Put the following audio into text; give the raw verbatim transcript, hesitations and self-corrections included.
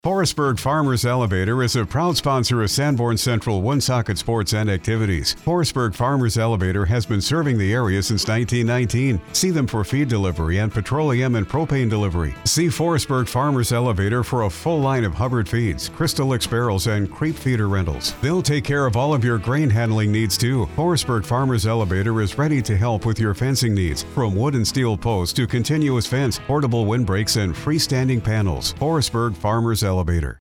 Forestburg Farmers Elevator is a proud sponsor of Sanborn Central Woonsocket Sports and Activities. Forestburg Farmers Elevator has been serving the area since nineteen nineteen. See them for feed delivery and petroleum and propane delivery. See Forestburg Farmers Elevator for a full line of Hubbard feeds, Crystal X barrels, and creep feeder rentals. They'll take care of all of your grain handling needs too. Forestburg Farmers Elevator is ready to help with your fencing needs, from wood and steel posts to continuous fence, portable windbreaks, and freestanding panels. Forestburg Farmers Elevator.